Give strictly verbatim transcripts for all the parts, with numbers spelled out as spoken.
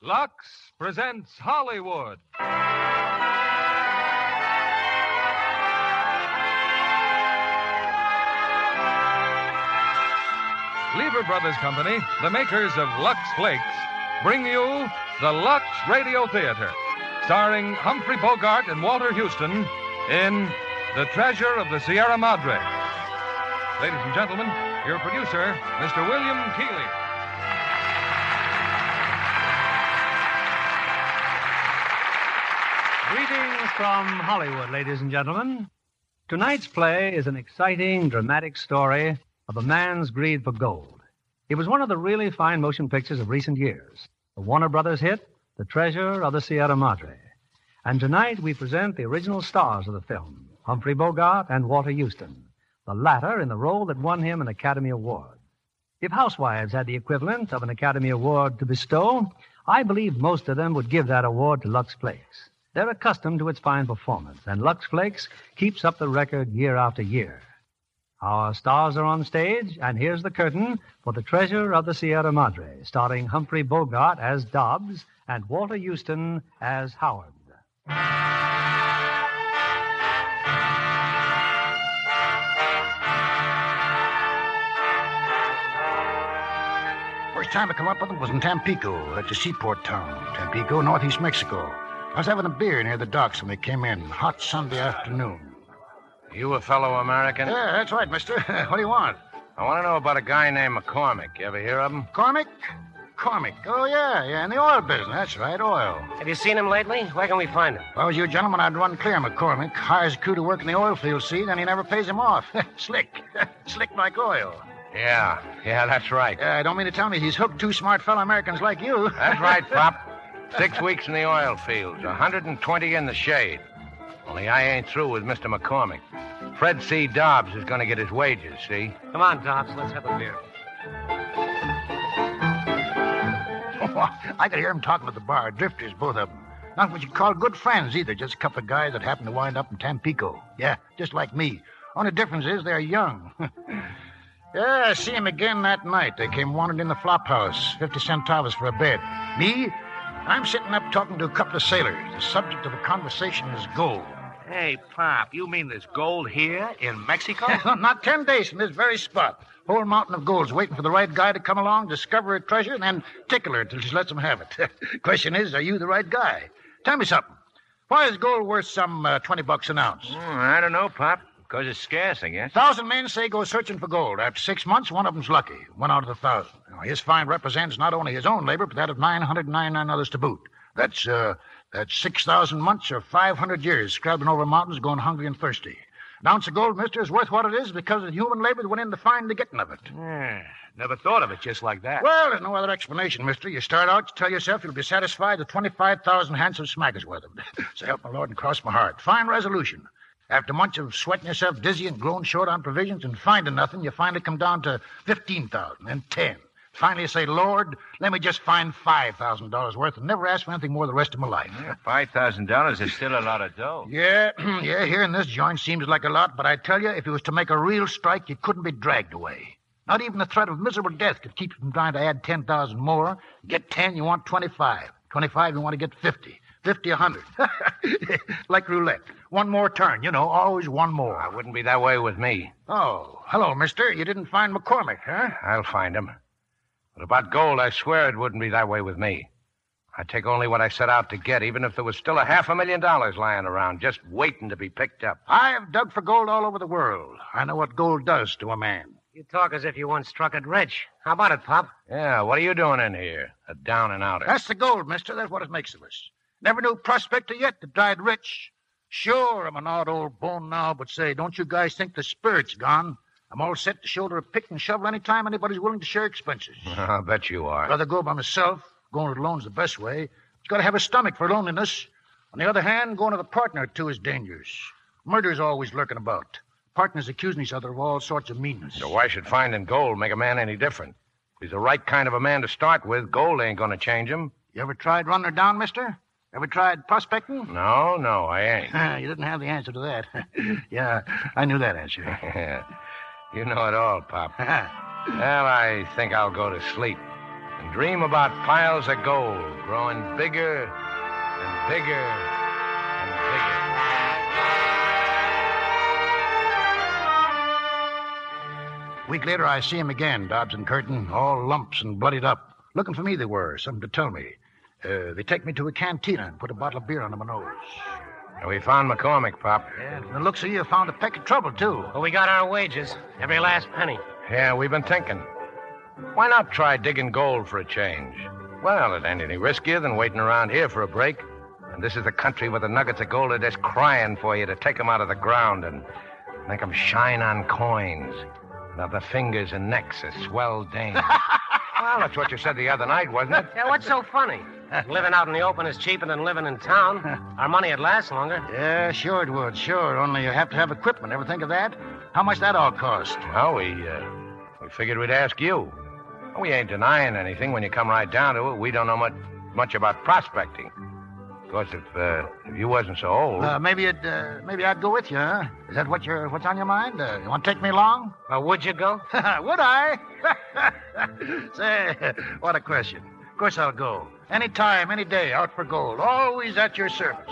Lux presents Hollywood. Lever Brothers Company, the makers of Lux Flakes, bring you the Lux Radio Theater, starring Humphrey Bogart and Walter Houston in The Treasure of the Sierra Madre. Ladies and gentlemen, your producer, Mister William Keighley. Greetings from Hollywood, ladies and gentlemen. Tonight's play is an exciting, dramatic story of a man's greed for gold. It was one of the really fine motion pictures of recent years, the Warner Brothers hit, The Treasure of the Sierra Madre. And tonight we present the original stars of the film, Humphrey Bogart and Walter Houston, the latter in the role that won him an Academy Award. If housewives had the equivalent of an Academy Award to bestow, I believe most of them would give that award to Lux Flakes. They're accustomed to its fine performance, and Lux Flakes keeps up the record year after year. Our stars are on stage, and here's the curtain for The Treasure of the Sierra Madre, starring Humphrey Bogart as Dobbs and Walter Houston as Howard. First time I come up with them was in Tampico. That's a seaport town. Tampico, northeast Mexico. I was having a beer near the docks when they came in. Hot Sunday afternoon. You a fellow American? Yeah, that's right, mister. What do you want? I want to know about a guy named McCormick. You ever hear of him? Cormick? Cormick. Oh, yeah, yeah, in the oil business. That's right, oil. Have you seen him lately? Where can we find him? If I was you gentlemen, I'd run clear McCormick. Hires a crew to work in the oil field, see, then he never pays him off. Slick. Slick like oil. Yeah, yeah, that's right. Uh, I don't mean to tell me he's hooked two smart fellow Americans like you. That's right, Pop. Six weeks in the oil fields, one hundred twenty in the shade. Only I ain't through with Mister McCormick. Fred C. Dobbs is going to get his wages, see? Come on, Dobbs, let's have a beer. I could hear him talking at the bar. Drifters, both of them. Not what you'd call good friends, either. Just a couple of guys that happen to wind up in Tampico. Yeah, just like me. Only difference is they're young. Yeah, I see him again that night. They came wandering in the flop house. Fifty centavos for a bed. Me? I'm sitting up talking to a couple of sailors. The subject of the conversation is gold. Hey, Pop, you mean there's gold here in Mexico? Not ten days from this very spot. Whole mountain of gold's waiting for the right guy to come along, discover a treasure, and then tickle her till she lets him have it. Question is, are you the right guy? Tell me something. Why is gold worth some uh, twenty bucks an ounce? Mm, I don't know, Pop. Because it's scarce, I guess. Thousand men say go searching for gold. After six months, one of them's lucky. One out of the thousand. Now, his find represents not only his own labor, but that of nine hundred ninety-nine others to boot. That's, uh, that's six thousand months or five hundred years scrabbling over mountains, going hungry and thirsty. An ounce of gold, mister, is worth what it is because of the human labor that went in to find the getting of it. Yeah, never thought of it just like that. Well, there's no other explanation, mister. You start out, you tell yourself you'll be satisfied with twenty-five thousand handsome smackers worth of it. So help my Lord and cross my heart. Fine resolution. After months of sweating yourself dizzy and growing short on provisions and finding nothing, you finally come down to fifteen thousand, then ten. Finally, you say, Lord, let me just find five thousand dollars worth and never ask for anything more the rest of my life. Yeah, five thousand dollars is still a lot of dough. Yeah, yeah, here in this joint seems like a lot, but I tell you, if it was to make a real strike, you couldn't be dragged away. Not even the threat of miserable death could keep you from trying to add ten thousand more. Get ten, you want twenty-five. twenty-five, you want to get fifty. fifty, a hundred. Like roulette. One more turn, you know, always one more. I wouldn't be that way with me. Oh, hello, mister. You didn't find McCormick, huh? I'll find him. But about gold, I swear it wouldn't be that way with me. I'd take only what I set out to get, even if there was still a half a million dollars lying around, just waiting to be picked up. I've dug for gold all over the world. I know what gold does to a man. You talk as if you once struck it rich. How about it, Pop? Yeah, what are you doing in here? A down and outer. That's the gold, mister. That's what it makes of us. Never knew a prospector yet that died rich. Sure, I'm an odd old bone now, but say, don't you guys think the spirit's gone? I'm all set to shoulder a pick and shovel any time anybody's willing to share expenses. I'll bet you are. I'd rather go by myself. Going it alone's the best way. You've got to have a stomach for loneliness. On the other hand, going with a partner or two is dangerous. Murder's always lurking about. Partners accusing each other of all sorts of meanness. So why should finding gold make a man any different? If he's the right kind of a man to start with, gold ain't going to change him. You ever tried running her down, mister? Ever tried prospecting? No, no, I ain't. You didn't have the answer to that. Yeah, I knew that answer. You know it all, Pop. Well, I think I'll go to sleep. and dream about piles of gold growing bigger and bigger and bigger. A week later, I see him again, Dobbs and Curtin, all lumps and bloodied up. Looking for me, they were, something to tell me. Uh, they take me to a cantina and put a bottle of beer under my nose. We found McCormick, Pop. Yeah, from the looks of you, found a peck of trouble, too. Well, we got our wages. Every last penny. Yeah, we've been thinking. Why not try digging gold for a change? Well, it ain't any riskier than waiting around here for a break. And this is a country where the nuggets of gold are just crying for you to take 'em out of the ground and make 'em shine on coins. And have the fingers and necks of swell dames. Well, that's what you said the other night, wasn't it? Yeah, what's so funny? Living out in the open is cheaper than living in town. Our money would last longer. Yeah, sure it would, sure. Only you have to have equipment. Ever think of that? How much that all cost? Well, we, uh, we figured we'd ask you. We ain't denying anything when you come right down to it. We don't know much, much about prospecting. Of course, if, uh, if you wasn't so old... Uh, maybe it, uh, maybe I'd go with you, huh? Is that what you're, what's on your mind? Uh, you want to take me along? Well, would you go? Would I? Say, what a question. Of course I'll go. Any time, any day, out for gold. Always at your service.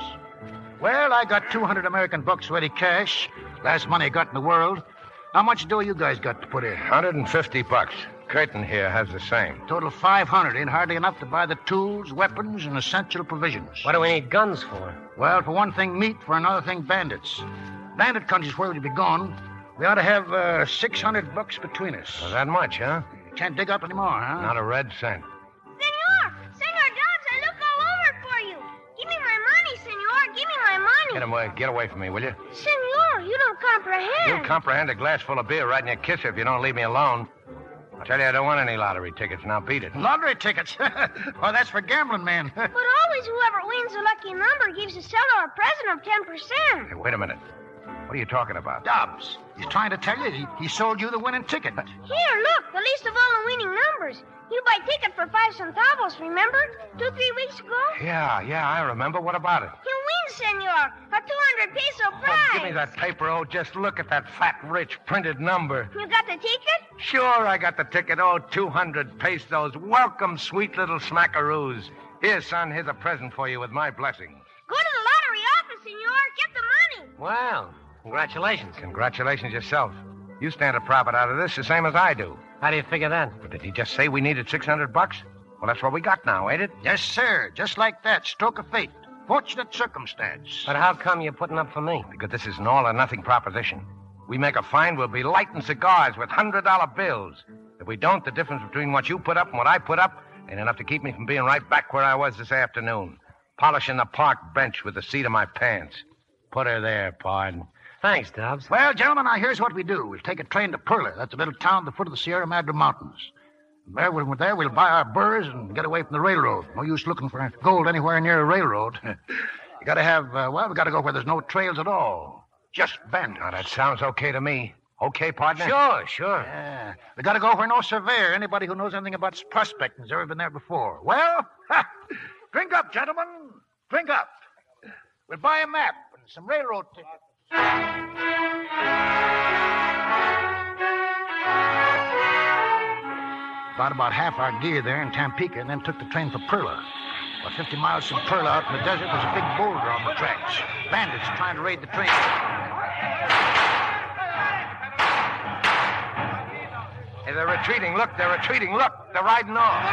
Well, I got two hundred American bucks ready cash. Last money I got in the world. How much dough you guys got to put in? one hundred fifty bucks. Curtin here has the same. Total five hundred. Ain't hardly enough to buy the tools, weapons, and essential provisions. What do we need guns for? Well, for one thing, meat. For another thing, bandits. Bandit country's where we'd be going. We ought to have uh, six hundred bucks between us. Well, that much, huh? Can't dig up anymore, huh? Not a red cent. Senor! Senor Dobbs, I look all over for you. Give me my money, senor. Give me my money. Get away, get away from me, will you? Senor, you don't comprehend. You'll comprehend a glass full of beer right in your kisser if you don't leave me alone. I tell you, I don't want any lottery tickets. Now beat it. Lottery tickets? Well, that's for gambling men. But always whoever wins the lucky number gives the seller a present of ten percent. Hey, wait a minute. What are you talking about? Dobbs, he's trying to tell you he, he sold you the winning ticket. Here, look, the list of all the winning numbers. You buy ticket for five centavos, remember? Two, three weeks ago? Yeah, yeah, I remember. What about it? You win, senor. A two hundred peso prize. Oh, give me that paper. Oh, just look at that fat, rich, printed number. You got the ticket? Sure, I got the ticket. Oh, two hundred pesos. Welcome, sweet little smackaroos. Here, son, here's a present for you with my blessing. Go to the lottery office, senor. Get the money. Well, congratulations. Congratulations yourself. You stand a profit out of this the same as I do. How do you figure that? But did he just say we needed six hundred bucks? Well, that's what we got now, ain't it? Yes, sir. Just like that. Stroke of fate. Fortunate circumstance. But how come you're putting up for me? Because this is an all-or-nothing proposition. We make a find, we'll be lighting cigars with one hundred dollar bills. If we don't, the difference between what you put up and what I put up ain't enough to keep me from being right back where I was this afternoon, polishing the park bench with the seat of my pants. Put her there, pardon. Thanks, Dobbs. Well, gentlemen, now here's what we do. We'll take a train to Perla. That's a little town at the foot of the Sierra Madre Mountains. There, when we're there, we'll buy our burrs and get away from the railroad. No use looking for gold anywhere near a railroad. You gotta have, uh, well, we gotta go where there's no trails at all. Just bandits. Now, that sounds okay to me. Okay, partner? Sure, sure. Yeah. We gotta go where no surveyor, anybody who knows anything about prospecting, has ever been there before. Well, ha, drink up, gentlemen. Drink up. We'll buy a map and some railroad tickets. Bought about half our gear there in Tampico and then took the train for Perla. About fifty miles from Perla out in the desert was a big boulder on the tracks. Bandits trying to raid the train. Hey, they're retreating. Look, they're retreating. Look, they're riding off.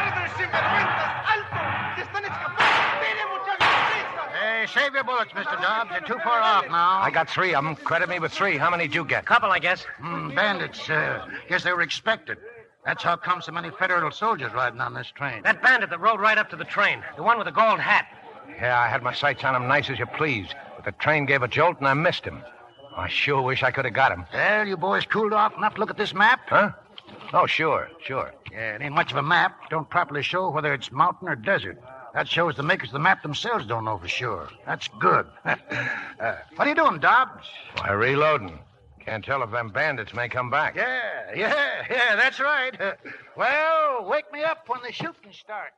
Hey, save your bullets, Mister Dobbs. You're too far off now. I got three of them. Credit me with three. How many did you get? Couple, I guess. Hmm, bandits. Uh, guess they were expected. That's how come so many federal soldiers riding on this train. That bandit that rode right up to the train. The one with the gold hat. Yeah, I had my sights on him nice as you please. But the train gave a jolt and I missed him. I sure wish I could have got him. Well, you boys cooled off enough to look at this map? Huh? Oh, sure, sure. Yeah, it ain't much of a map. Don't properly show whether it's mountain or desert. That shows the makers of the map themselves don't know for sure. That's good. uh, what are you doing, Dobbs? Why, reloading. Can't tell if them bandits may come back. Yeah, yeah, yeah, that's right. Uh, well, wake me up when the shooting starts.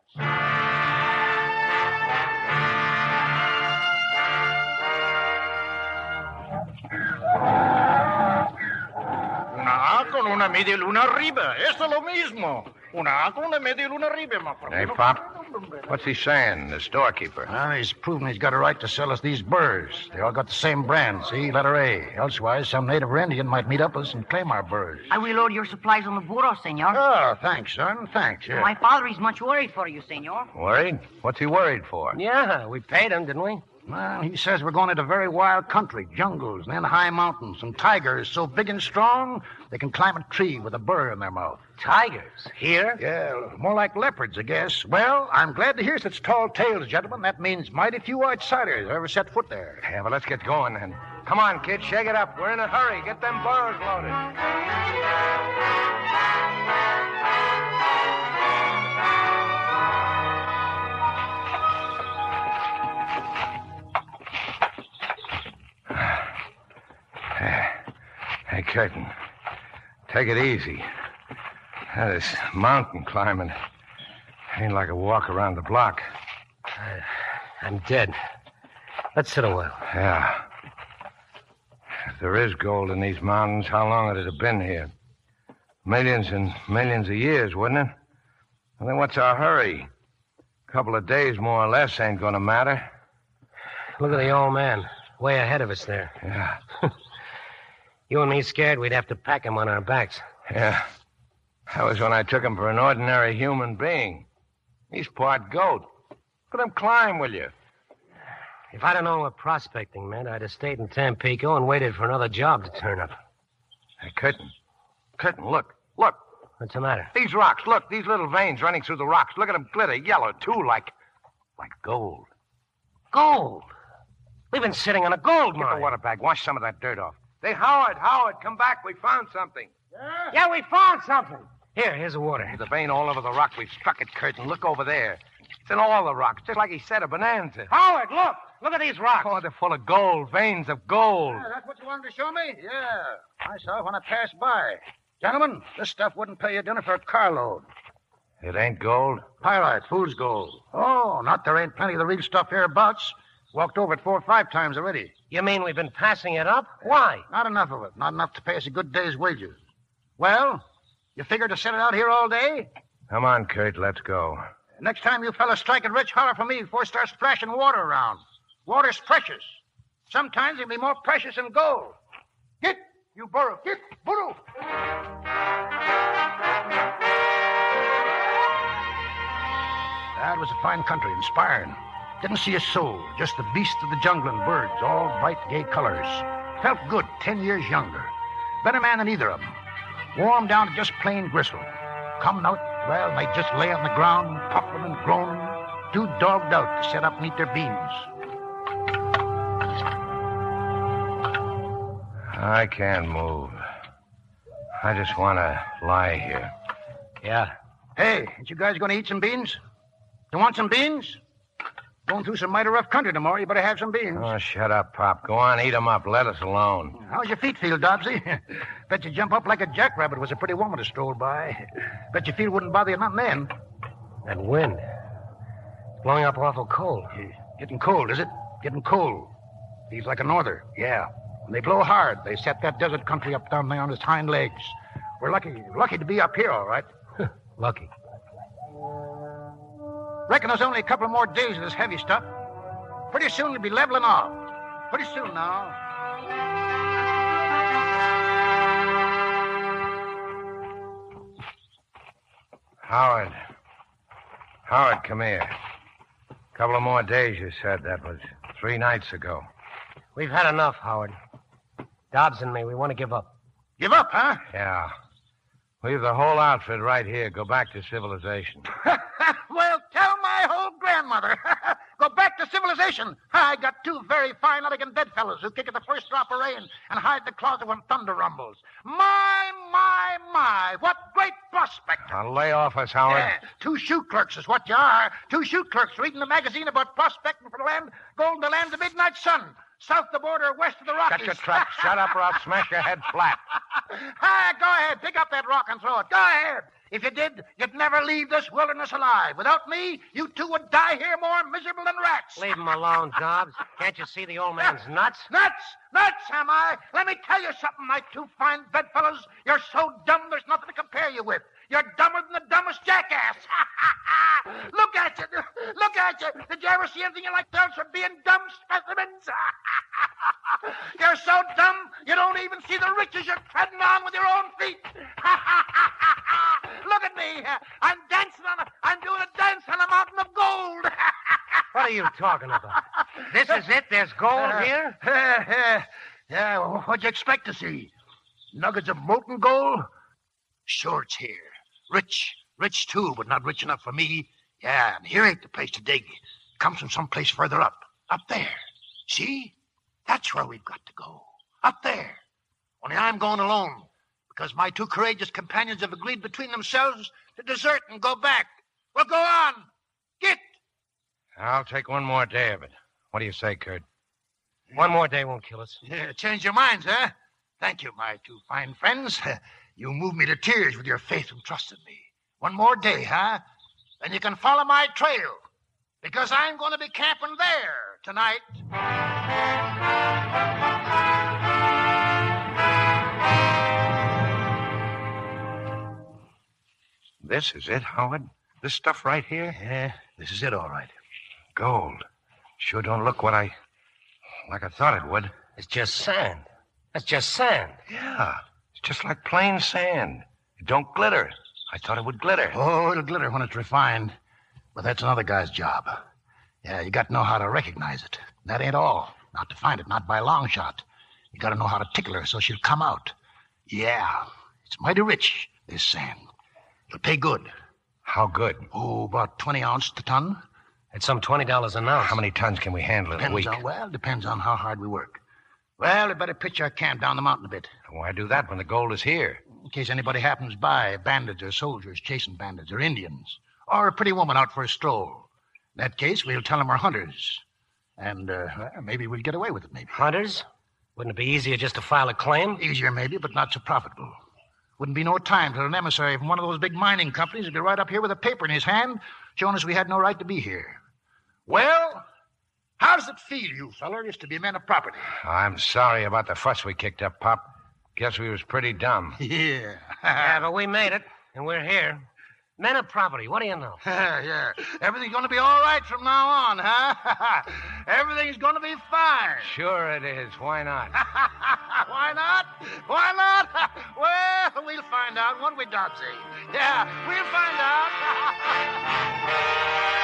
Nah, con un una media luna arriba. Esto lo mismo. Una con una media luna arriba, my friend. Hey, Pop, what's he saying, the storekeeper? Well, he's proven he's got a right to sell us these burrs. They all got the same brand, see? Letter A. Elsewise, some native or Indian might meet up with us and claim our burrs. I will load your supplies on the burro, senor. Oh, thanks, son. Thanks, yeah. My father is much worried for you, senor. Worried? What's he worried for? Yeah, we paid him, didn't we? Well, he says we're going into very wild country, jungles, and then high mountains, and tigers so big and strong they can climb a tree with a burr in their mouth. Tigers? Here? Yeah, more like leopards, I guess. Well, I'm glad to hear such tall tales, gentlemen. That means mighty few outsiders ever set foot there. Yeah, but let's get going then. Come on, kid, shake it up. We're in a hurry. Get them burrs loaded. Hey, Curtin, take it easy. That is mountain climbing. Ain't like a walk around the block. Uh, I'm dead. Let's sit a while. Yeah. If there is gold in these mountains, how long would it have been here? Millions and millions of years, wouldn't it? Well, then what's our hurry? A couple of days, more or less, ain't gonna matter. Look at the old man, way ahead of us there. Yeah. You and me scared we'd have to pack him on our backs. Yeah. That was when I took him for an ordinary human being. He's part goat. Look at him climb, will you? If I'd have known what prospecting meant, I'd have stayed in Tampico and waited for another job to turn up. Hey, Curtin. Curtin, look. Look. What's the matter? These rocks. Look, these little veins running through the rocks. Look at them glitter yellow, too, like... like gold. Gold? We've been sitting on a gold Get mine. the water bag. Wash some of that dirt off. Hey, Howard, Howard, come back. We found something. Yeah? Yeah, we found something. Here, here's the water. There's a vein all over the rock. We've struck it, Curtin. Look over there. It's in all the rocks, just like he said, a bonanza. Howard, look. Look at these rocks. Oh, they're full of gold, veins of gold. Yeah, that's what you wanted to show me? Yeah. I saw it when I passed by. Gentlemen, this stuff wouldn't pay you dinner for a carload. It ain't gold? Pyrite, fool's gold. Oh, not there ain't plenty of the real stuff hereabouts. Walked over it four or five times already. You mean we've been passing it up? Why? Not enough of it. Not enough to pay us a good day's wages. Well, you figure to sit it out here all day? Come on, Kurt, let's go. Next time you fellas strike it rich, holler for me before it starts splashing water around. Water's precious. Sometimes it'll be more precious than gold. Get, you burro. Get, burro. That was a fine country, inspiring. Didn't see a soul, just the beasts of the jungle and birds, all bright, gay colors. Felt good, ten years younger. Better man than either of them. Warm down to just plain gristle. Coming out, well, they just lay on the ground, puffing and groaning, too dogged out to set up and eat their beans. I can't move. I just want to lie here. Yeah. Hey, ain't you guys going to eat some beans? You want some beans? Going through some mighty rough country tomorrow. You better have some beans. Oh, shut up, Pop. Go on, eat 'em up. Let us alone. How's your feet feel, Dobbsy? Bet you jump up like a jackrabbit was a pretty woman to stroll by. Bet your feet wouldn't bother you nothing then. That wind. It's blowing up awful cold. Getting cold, is it? Getting cold. Feels like a norther. Yeah. When they blow hard, they set that desert country up down there on its hind legs. We're lucky, lucky to be up here, all right. Lucky. Reckon there's only a couple more days of this heavy stuff. Pretty soon it'll be leveling off. Pretty soon now. Howard. Howard, come here. A couple of more days, you said. That was three nights ago. We've had enough, Howard. Dobbs and me, we want to give up. Give up, huh? Yeah. Leave the whole outfit right here. Go back to civilization. Well, tell my old grandmother. Go back to civilization. I got two very fine, elegant bedfellows who kick at the first drop of rain and hide the closet when thunder rumbles. My, my, my. What great prospect. Now lay off us, Howard. Yeah, two shoe clerks is what you are. Two shoe clerks reading the magazine about prospecting for the land, gold in the land of the midnight sun. South the border, west of the Rockies. Got your trap. Shut up or I'll smash your head flat. Ah, go ahead. Pick up that rock and throw it. Go ahead. If you did, you'd never leave this wilderness alive. Without me, you two would die here more miserable than rats. Leave him alone, Dobbs. Can't you see the old man's nuts? Nuts! Nuts, am I? Let me tell you something, my two fine bedfellows. You're so dumb there's nothing to compare you with. You're dumber than the dumbest jackass. Look at you. Look at you. Did you ever see anything you like else for being dumb specimens? You're so dumb, you don't even see the riches you're treading on with your own feet. Look at me. I'm dancing on a, I'm doing a dance on a mountain of gold. What are you talking about? This is it? There's gold here? Yeah, yeah, well, what'd you expect to see? Nuggets of molten gold? Sure, it's here. Rich. Rich, too, but not rich enough for me. Yeah, and here ain't the place to dig. It comes from someplace further up. Up there. See? That's where we've got to go. Up there. Only I'm going alone, because my two courageous companions have agreed between themselves to desert and go back. Well, go on. Get. I'll take one more day of it. What do you say, Kurt? One more day won't kill us. Yeah, change your minds, huh? Thank you, my two fine friends. You moved me to tears with your faith and trust in me. One more day, huh? Then you can follow my trail, because I'm going to be camping there tonight. This is it, Howard? This stuff right here? Yeah, this is it, all right. Gold. Sure don't look what I... like I thought it would. It's just sand. That's just sand. Yeah, it's just like plain sand. It don't glitter. I thought it would glitter. Oh, it'll glitter when it's refined. But that's another guy's job. Yeah, you got to know how to recognize it. That ain't all. Not to find it, not by a long shot. You got to know how to tickle her so she'll come out. Yeah, it's mighty rich, this sand. It'll pay good. How good? Oh, about twenty ounces a ton. It's some twenty dollars an ounce. How many tons can we handle in Depends a week? on, well, depends on how hard we work. Well, we better pitch our camp down the mountain a bit. Why do that when the gold is here? In case anybody happens by, bandits or soldiers chasing bandits or Indians, or a pretty woman out for a stroll. In that case, we'll tell them we're hunters. And uh, well, maybe we'll get away with it, maybe. Hunters? Wouldn't it be easier just to file a claim? Easier, maybe, but not so profitable. Wouldn't be no time till an emissary from one of those big mining companies would get right up here with a paper in his hand showing us we had no right to be here. Well, how does it feel, you fellers, to be men of property? I'm sorry about the fuss we kicked up, Pop. Guess we was pretty dumb. Yeah. Yeah, but we made it, and we're here. Men of property, what do you know? Yeah. Everything's going to be all right from now on, huh? Everything's going to be fine. Sure it is. Why not? Why not? Why not? Well, we'll find out, won't we, Dotsy? Yeah, we'll find out.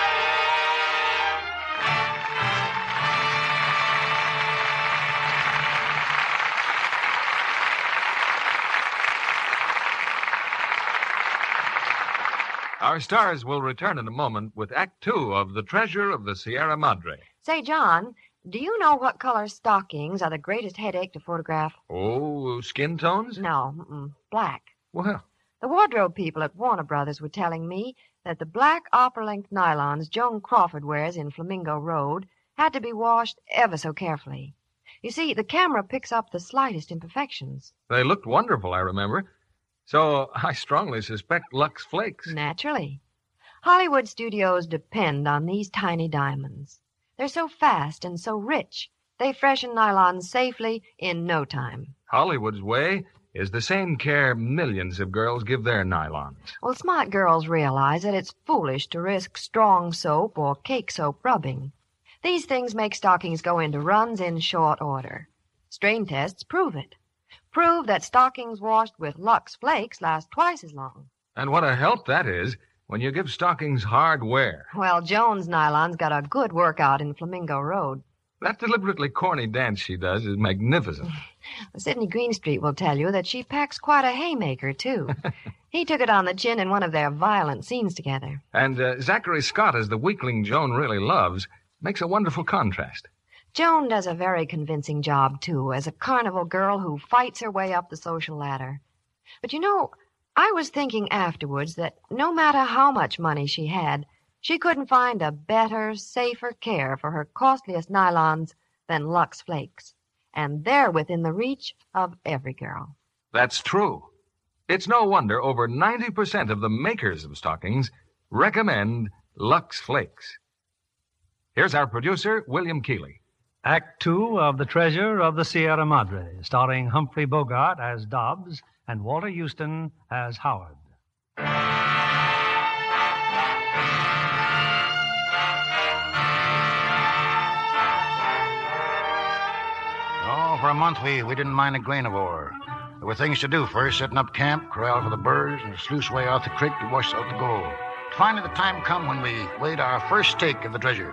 Our stars will return in a moment with Act Two of The Treasure of the Sierra Madre. Say, John, do you know what color stockings are the greatest headache to photograph? Oh, skin tones? No, mm-mm, black. Well, The wardrobe people at Warner Brothers were telling me that the black opera-length nylons Joan Crawford wears in Flamingo Road had to be washed ever so carefully. You see, the camera picks up the slightest imperfections. they looked wonderful, I remember. So I strongly suspect Lux Flakes. Naturally. Hollywood studios depend on these tiny diamonds. They're so fast and so rich, they freshen nylons safely in no time. Hollywood's way is the same care millions of girls give their nylons. Well, smart girls realize that it's foolish to risk strong soap or cake soap rubbing. These things make stockings go into runs in short order. Strain tests prove it. Prove that stockings washed with Lux Flakes last twice as long. And what a help that is when you give stockings hard wear. Well, Joan's nylons got a good workout in Flamingo Road. That deliberately corny dance she does is magnificent. Sidney Greenstreet will tell you that she packs quite a haymaker, too. He took it on the chin in one of their violent scenes together. And uh, Zachary Scott, as the weakling Joan really loves, makes a wonderful contrast. Joan does a very convincing job, too, as a carnival girl who fights her way up the social ladder. But you know, I was thinking afterwards that no matter how much money she had, she couldn't find a better, safer care for her costliest nylons than Lux Flakes. And they're within the reach of every girl. That's true. It's no wonder over ninety percent of the makers of stockings recommend Lux Flakes. Here's our producer, William Keeley. Act two of The Treasure of the Sierra Madre, starring Humphrey Bogart as Dobbs and Walter Houston as Howard. Oh, for a month we, we didn't mind a grain of ore. There were things to do first, setting up camp, corral for the birds, and a sluice way out the creek to wash out the gold. Finally, the time come when we weighed our first stake of the treasure.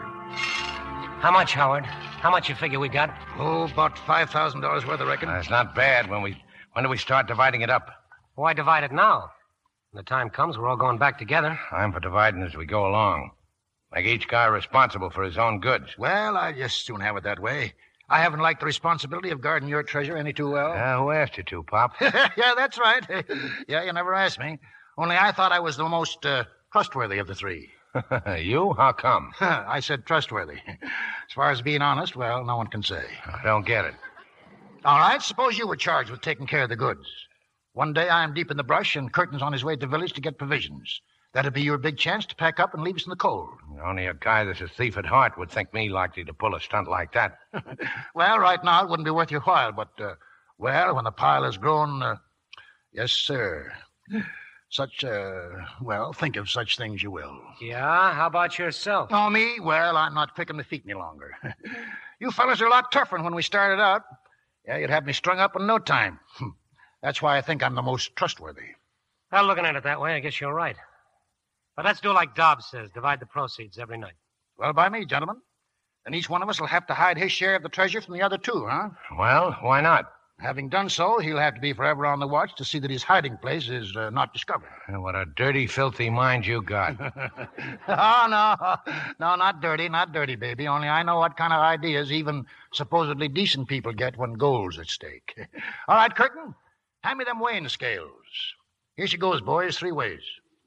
How much, Howard? How much you figure we got? Oh, about five thousand dollars worth, I reckon. That's not bad. When we when do we start dividing it up? Why divide it now? When the time comes, we're all going back together. I'm for dividing as we go along. Make each guy responsible for his own goods. Well, I just soon have it that way. I haven't liked the responsibility of guarding your treasure any too well. Uh, who asked you to, Pop? Yeah, that's right. Yeah, you never asked me. Only I thought I was the most uh, trustworthy of the three. You? How come? I said trustworthy. As far as being honest, well, no one can say. I don't get it. All right, suppose you were charged with taking care of the goods. One day I'm deep in the brush and Curtin's on his way to the village to get provisions. That'd be your big chance to pack up and leave us in the cold. Only a guy that's a thief at heart would think me likely to pull a stunt like that. Well, right now it wouldn't be worth your while, but, uh, well, when the pile has grown, uh, yes, sir. Such, uh, well, think of such things you will. Yeah? How about yourself? Oh, me? Well, I'm not quick on the feet any longer. You fellas are a lot tougher than when we started out. Yeah, you'd have me strung up in no time. That's why I think I'm the most trustworthy. Well, looking at it that way, I guess you're right. But let's do like Dobbs says, divide the proceeds every night. Well, by me, gentlemen. Then each one of us will have to hide his share of the treasure from the other two, huh? Well, why not? Having done so, he'll have to be forever on the watch to see that his hiding place is uh, not discovered. What a dirty, filthy mind you got. Oh, no. No, not dirty, not dirty, baby. Only I know what kind of ideas even supposedly decent people get when gold's at stake. All right, Curtin, hand me them weighing scales. Here she goes, boys, three ways.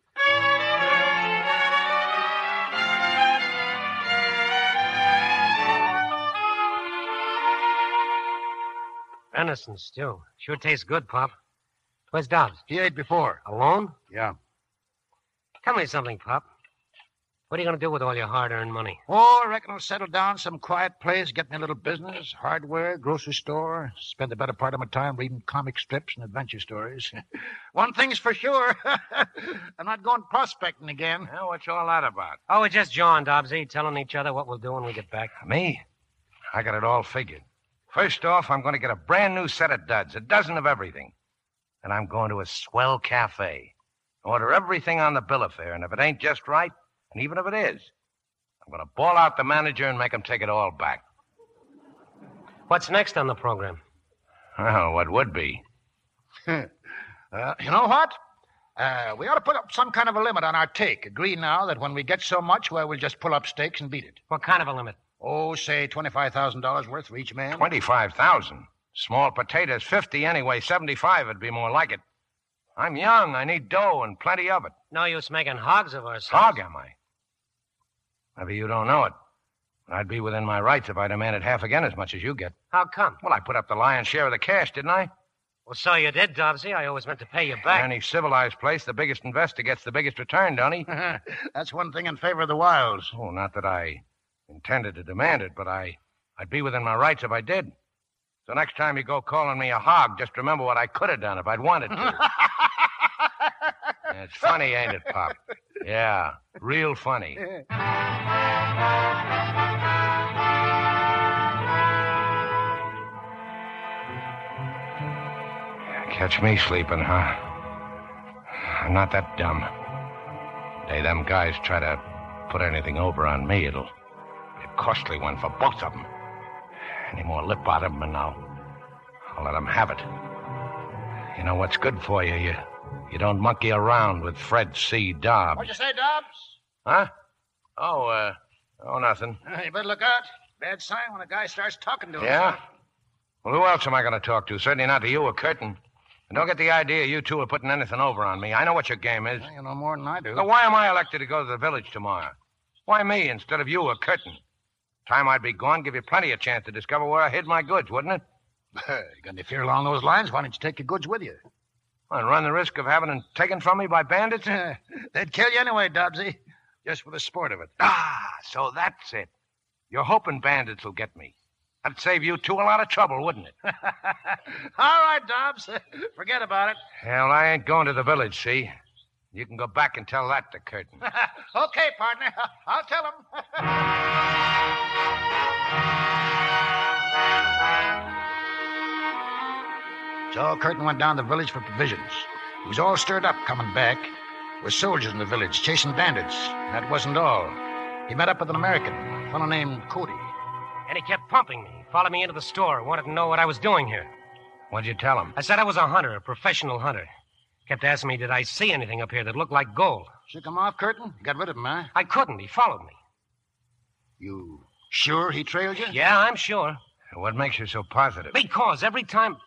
Venison stew. Sure tastes good, Pop. Where's Dobbs? He ate before. Alone? Yeah. Tell me something, Pop. What are you going to do with all your hard-earned money? Oh, I reckon I'll settle down some quiet place, get me a little business, hardware, grocery store, spend the better part of my time reading comic strips and adventure stories. One thing's for sure. I'm not going prospecting again. Well, what's all that about? Oh, we're just jawing, Dobbsy, telling each other what we'll do when we get back. Me? I got it all figured. First off, I'm going to get a brand new set of duds, a dozen of everything. And I'm going to a swell cafe. Order everything on the bill of fare, and if it ain't just right, and even if it is, I'm going to bawl out the manager and make him take it all back. What's next on the program? Well, what would be? uh, you know what? Uh, we ought to put up some kind of a limit on our take. Agree now that when we get so much, well, we'll just pull up stakes and beat it. What kind of a limit? Oh, say twenty-five thousand dollars worth for each man. twenty-five thousand? Small potatoes, fifty anyway. seventy-five would be more like it. I'm young. I need dough and plenty of it. No use making hogs of ourselves. Hog, am I? Maybe you don't know it. I'd be within my rights if I demanded half again as much as you get. How come? Well, I put up the lion's share of the cash, didn't I? Well, so you did, Dobbsy. I always meant to pay you back. In any civilized place, the biggest investor gets the biggest return, don't he? That's one thing in favor of the wilds. Oh, not that I intended to demand it, but I, I'd be within my rights if I did. So next time you go calling me a hog, just remember what I could have done if I'd wanted to. It's funny, ain't it, Pop? Yeah, real funny. Catch me sleeping, huh? I'm not that dumb. The day them guys try to put anything over on me, it'll be a costly one for both of them. Any more lip out of them, and I'll, I'll let them have it. You know what's good for you? You, you don't monkey around with Fred C. Dobbs. What'd you say, Dobbs? Huh? Oh, uh, oh, nothing. Uh, you better look out. Bad sign when a guy starts talking to him. Yeah? Well, who else am I going to talk to? Certainly not to you or Curtin. And don't get the idea you two are putting anything over on me. I know what your game is. Well, you know more than I do. So why am I elected to go to the village tomorrow? Why me instead of you or Curtin? Time I'd be gone, give you plenty of chance to discover where I hid my goods, wouldn't it? You got any fear along those lines? Why don't you take your goods with you? And run the risk of having it taken from me by bandits? They'd kill you anyway, Dobbsy. Just for the sport of it. Ah, so that's it. You're hoping bandits will get me. That'd save you two a lot of trouble, wouldn't it? All right, Dobbs. Forget about it. Hell, I ain't going to the village, see? You can go back and tell that to Curtin. Okay, partner. I'll tell him. So Curtin went down to the village for provisions. He was all stirred up coming back. There were soldiers in the village chasing bandits. That wasn't all. He met up with an American, a fellow named Cody. And he kept pumping me. Followed me into the store. Wanted to know what I was doing here. What'd you tell him? I said I was a hunter, a professional hunter. Kept asking me, did I see anything up here that looked like gold? Shook him off, Curtin? You got rid of him, huh? I couldn't. He followed me. You sure he trailed you? Yeah, I'm sure. What makes you so positive? Because every time...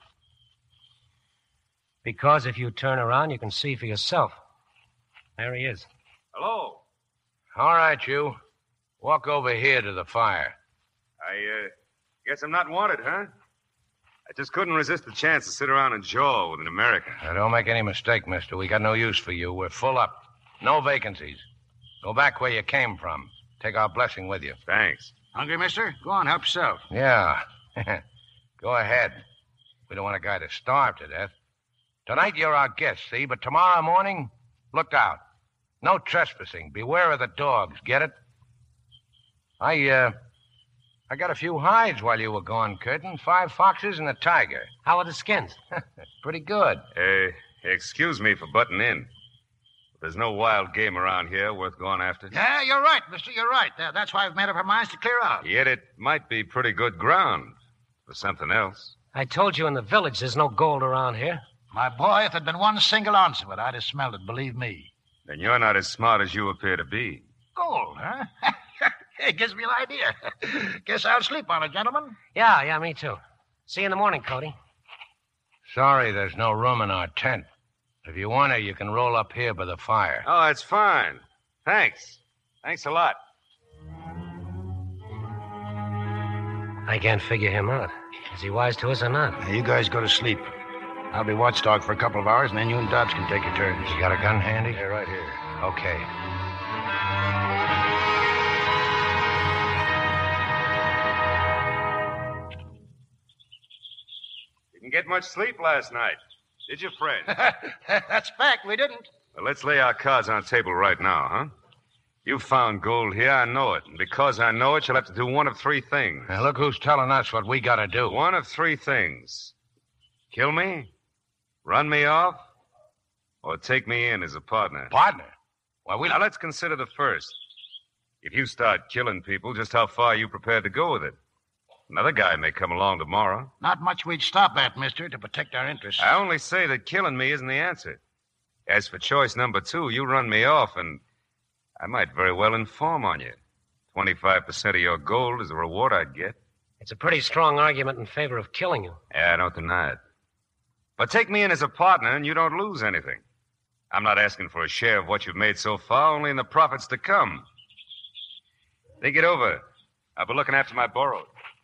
Because if you turn around, you can see for yourself. There he is. Hello. All right, you. Walk over here to the fire. I, uh, guess I'm not wanted, huh? I just couldn't resist the chance to sit around and jaw with an American. Now, don't make any mistake, mister. We got no use for you. We're full up. No vacancies. Go back where you came from. Take our blessing with you. Thanks. Hungry, mister? Go on, help yourself. Yeah. Go ahead. We don't want a guy to starve to death. Tonight you're our guest, see? But tomorrow morning, look out. No trespassing. Beware of the dogs. Get it? I, uh... I got a few hides while you were gone, Curtin. Five foxes and a tiger. How are the skins? Pretty good. Uh, excuse me for butting in. There's no wild game around here worth going after. Yeah, you're right, mister. You're right. Uh, that's why I've made up our minds to clear out. Yet it might be pretty good ground for something else. I told you in the village there's no gold around here. My boy, if there'd been one single ounce of it, I'd have smelled it, believe me. Then you're not as smart as you appear to be. Gold, huh? It gives me an idea. Guess I'll sleep on it, gentlemen. Yeah, yeah, me too. See you in the morning, Cody. Sorry there's no room in our tent. If you want to, you can roll up here by the fire. Oh, that's fine. Thanks. Thanks a lot. I can't figure him out. Is he wise to us or not? Now, you guys go to sleep. I'll be watchdog for a couple of hours, and then you and Dobbs can take your turns. You got a gun handy? Yeah, right here. Okay. Didn't get much sleep last night, did you, Fred? That's fact, we didn't. Well, let's lay our cards on the table right now, huh? You found gold here, I know it. And because I know it, you'll have to do one of three things. Now, look who's telling us what we gotta do. One of three things. Kill me, run me off, or take me in as a partner. Partner? Why, we... Now, let's consider the first. If you start killing people, just how far are you prepared to go with it? Another guy may come along tomorrow. Not much we'd stop at, mister, to protect our interests. I only say that killing me isn't the answer. As for choice number two, you run me off, and I might very well inform on you. twenty-five percent of your gold is the reward I'd get. It's a pretty strong argument in favor of killing you. Yeah, I don't deny it. But take me in as a partner, and you don't lose anything. I'm not asking for a share of what you've made so far, only in the profits to come. Think it over. I'll be looking after my borrowed.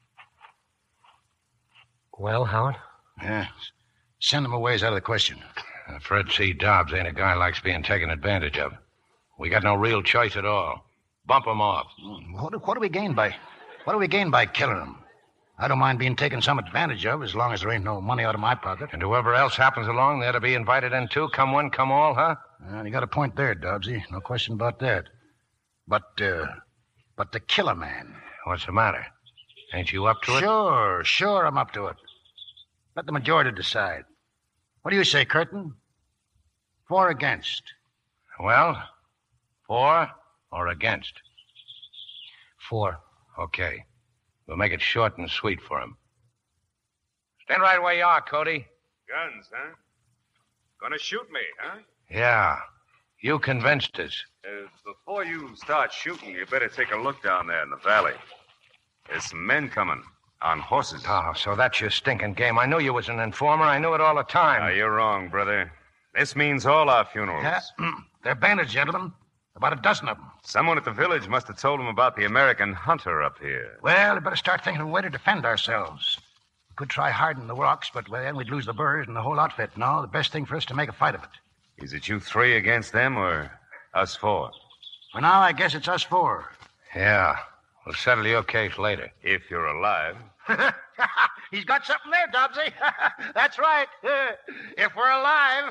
Well, Howard? Yeah. Send him away is out of the question. Uh, Fred C. Dobbs ain't a guy who likes being taken advantage of. We got no real choice at all. Bump him off. What do, what do we gain by... What do we gain by killing him? I don't mind being taken some advantage of as long as there ain't no money out of my pocket. And whoever else happens along, they're to be invited in too. Come one, come all, huh? Uh, you got a point there, Dobbsy. No question about that. But, uh... But to kill a man... What's the matter? Ain't you up to it? Sure, sure I'm up to it. Let the majority decide. What do you say, Curtin? For or against? Well, for or against? For. Okay. We'll make it short and sweet for him. Stand right where you are, Cody. Guns, huh? Gonna shoot me, huh? Yeah. You convinced us. Uh, before you start shooting, you better take a look down there in the valley. There's some men coming. On horses. Oh, so that's your stinking game. I knew you was an informer. I knew it all the time. Now, you're wrong, brother. This means all our funerals. Yeah, they're bandits, gentlemen. About a dozen of them. Someone at the village must have told them about the American hunter up here. Well, we better start thinking of a way to defend ourselves. Could try hardening the rocks, but well, then we'd lose the burrs and the whole outfit. No, the best thing for us to make a fight of it. Is it you three against them or us four? For now, I guess it's us four. Yeah. We'll settle your case later. If you're alive. He's got something there, Dobbsy. That's right. If we're alive.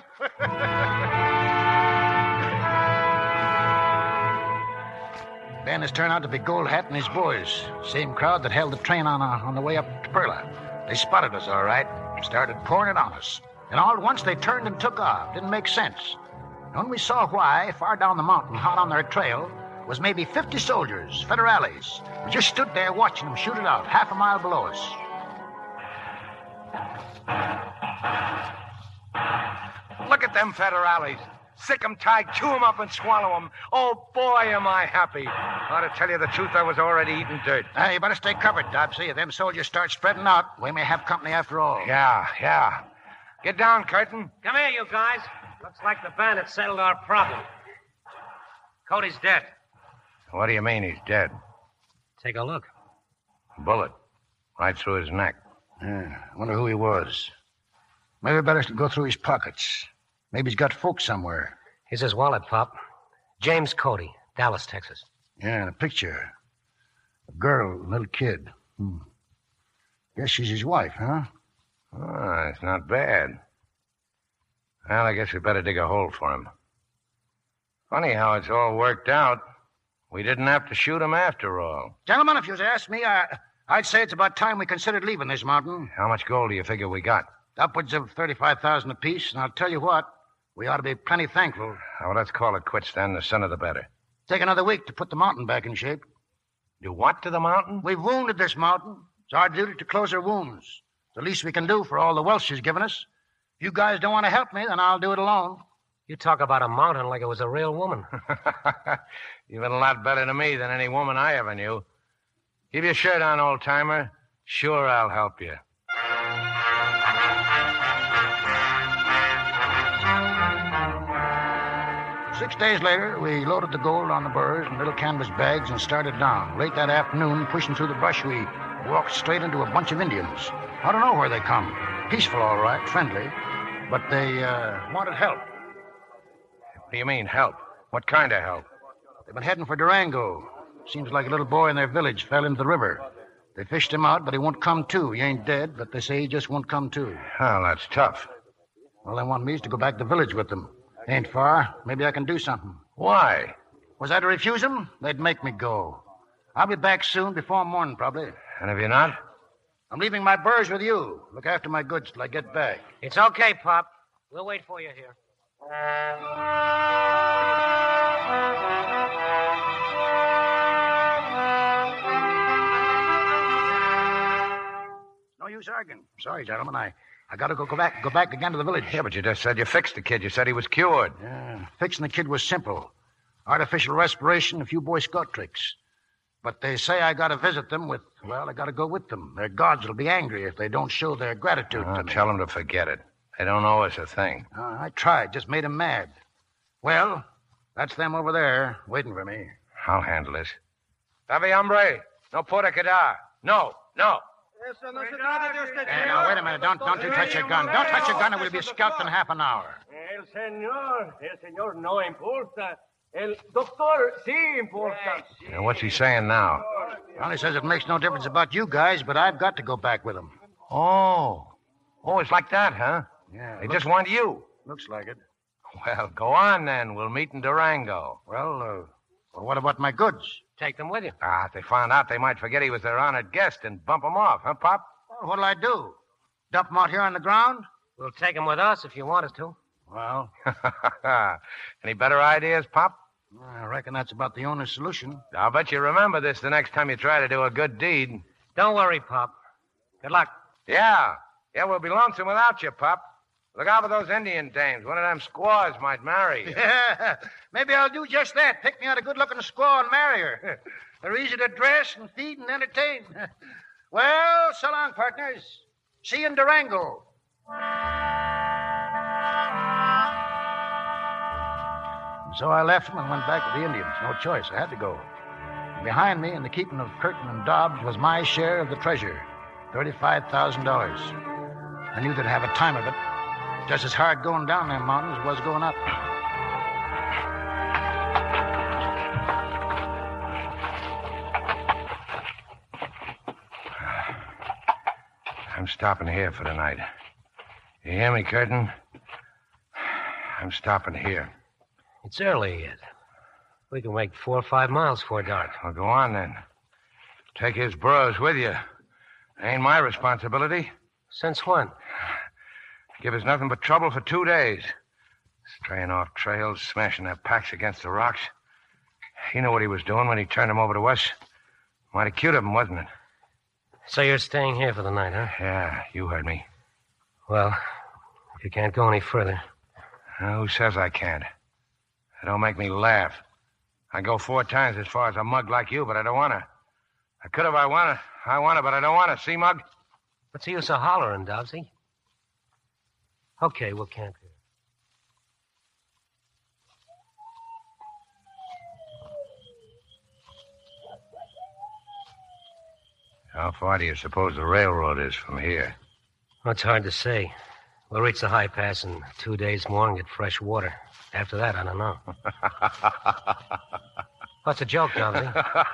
Ben has turned out to be Gold Hat and his boys. Same crowd that held the train on, uh, on the way up to Perla. They spotted us, all right. Started pouring it on us. And all at once they turned and took off. Didn't make sense. And when we saw why, far down the mountain, hot on their trail, was maybe fifty soldiers, federales. We just stood there watching them shoot it out, half a mile below us. Look at them federales. Sick 'em tied, chew 'em up and swallow 'em. Oh, boy, am I happy. Ought to tell you the truth, I was already eating dirt. Hey, you better stay covered, Dobbsy. If them soldiers start spreading out, we may have company after all. Yeah, yeah. Get down, Curtin. Come here, you guys. Looks like the bandits settled our problem. Cody's dead. What do you mean he's dead? Take a look. Bullet. Right through his neck. Yeah, I wonder who he was. Maybe better go through his pockets. Maybe he's got folks somewhere. Here's his wallet, Pop. James Cody, Dallas, Texas. Yeah, and a picture. A girl, a little kid. Hmm. Guess she's his wife, huh? Oh, it's not bad. Well, I guess we better dig a hole for him. Funny how it's all worked out. We didn't have to shoot him after all. Gentlemen, if you'd asked me, I, I'd say it's about time we considered leaving this mountain. How much gold do you figure we got? Upwards of thirty-five thousand apiece, and I'll tell you what, we ought to be plenty thankful. Oh, let's call it quits then. The sooner the better. Take another week to put the mountain back in shape. Do what to the mountain? We've wounded this mountain. It's our duty to close her wounds. It's the least we can do for all the wealth she's given us. If you guys don't want to help me, then I'll do it alone. You talk about a mountain like it was a real woman. You've been a lot better to me than any woman I ever knew. Keep your shirt on, old-timer. Sure, I'll help you. Six days later, we loaded the gold on the burrs and little canvas bags and started down. Late that afternoon, pushing through the brush, we walked straight into a bunch of Indians. I don't know where they come. Peaceful, all right, friendly. But they uh, wanted help. What do you mean, help? What kind of help? They've been heading for Durango. Seems like a little boy in their village fell into the river. They fished him out, but he won't come to. He ain't dead, but they say he just won't come to. Well, that's tough. All they want me is to go back to the village with them. Ain't far. Maybe I can do something. Why? Was I to refuse them? They'd make me go. I'll be back soon, before morning, probably. And if you're not? I'm leaving my burrs with you. Look after my goods till I get back. It's okay, Pop. We'll wait for you here. No use arguing. Sorry, gentlemen. I, I gotta go, go back go back again to the village. Yeah, but you just said you fixed the kid. You said he was cured. Yeah, fixing the kid was simple. Artificial respiration, a few Boy Scout tricks. But they say I gotta visit them with, well, I gotta go with them. Their gods will be angry if they don't show their gratitude Oh, to me. tell them to forget it. They don't owe us a thing. Uh, I tried, just made them mad. Well, that's them over there, waiting for me. I'll handle this. Sabe, hombre? No pueda quedar. No, no. Hey, now, wait a minute. Don't, don't you touch your gun. Don't touch your gun or we'll be scalped in half an hour. El señor, el señor no importa. El doctor sí importa. Now, what's he saying now? Well, he says it makes no difference about you guys, but I've got to go back with him. Oh. Oh, it's like that, huh? Yeah. They looks- just want you. Looks like it. Well, go on then. We'll meet in Durango. Well, uh, well, what about my goods? Take them with you. Ah, if they found out, they might forget he was their honored guest and bump him off, huh, Pop? Well, what'll I do? Dump them out here on the ground? We'll take them with us if you want us to. Well, Any better ideas, Pop? I reckon that's about the only solution. I'll bet you remember this the next time you try to do a good deed. Don't worry, Pop. Good luck. Yeah. Yeah, we'll be lonesome without you, Pop. Look out for those Indian dames. One of them squaws might marry you. Yeah, maybe I'll do just that. Pick me out a good-looking squaw and marry her. They're easy to dress and feed and entertain. Well, so long, partners. See you in Durango. And so I left them and went back with the Indians. No choice. I had to go. Behind me, in the keeping of Curtin and Dobbs, was my share of the treasure. thirty-five thousand dollars. I knew they'd have a time of it. Just as hard going down them mountains was going up. I'm stopping here for the night. You hear me, Curtin? I'm stopping here. It's early yet. We can make four or five miles before dark. Well, go on then. Take his burros with you. Ain't my responsibility. Since when? Give us nothing but trouble for two days. Straying off trails, smashing their packs against the rocks. He knew what he was doing when he turned them over to us. Mighty cute of him, wasn't it? So you're staying here for the night, huh? Yeah, you heard me. Well, if you can't go any further. Uh, who says I can't? It don't make me laugh. I go four times as far as a mug like you, but I don't want to. I could if I want to. I want to, but I don't want to. See, Mug? What's the use of hollering, Dobbsy? Okay, we'll camp here. How far do you suppose the railroad is from here? Well, it's hard to say. We'll reach the high pass in two days more and get fresh water. After that, I don't know. What's a joke, Dobbsy?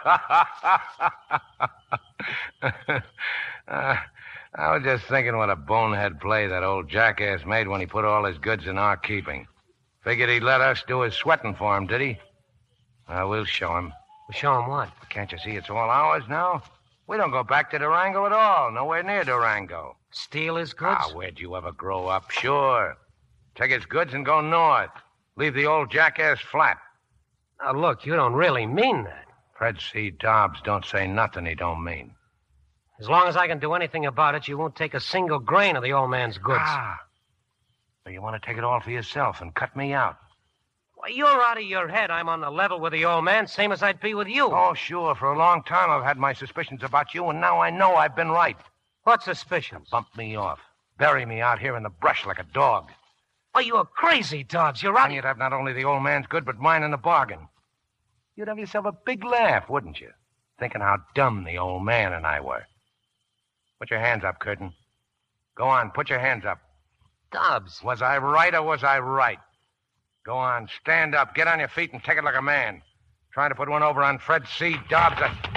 uh, I was just thinking what a bonehead play that old jackass made when he put all his goods in our keeping. Figured he'd let us do his sweating for him, did he? Well, we'll show him. We'll show him what? Can't you see it's all ours now? We don't go back to Durango at all. Nowhere near Durango. Steal his goods? Ah, where'd you ever grow up? Sure. Take his goods and go north. Leave the old jackass flat. Now, look, you don't really mean that. Fred C. Dobbs don't say nothing he don't mean. As long as I can do anything about it, you won't take a single grain of the old man's goods. Ah. So you want to take it all for yourself and cut me out? Why, you're out of your head. I'm on the level with the old man, same as I'd be with you. Oh, sure. For a long time I've had my suspicions about you, and now I know I've been right. What suspicions? Bump me off. Bury me out here in the brush like a dog. Oh, you're crazy, Dobbs. You're out. And you'd have not only the old man's good, but mine in the bargain. You'd have yourself a big laugh, wouldn't you? Thinking how dumb the old man and I were. Put your hands up, Curtin. Go on, put your hands up. Dobbs. Was I right or was I right? Go on, stand up, get on your feet, and take it like a man. Trying to put one over on Fred C. Dobbs.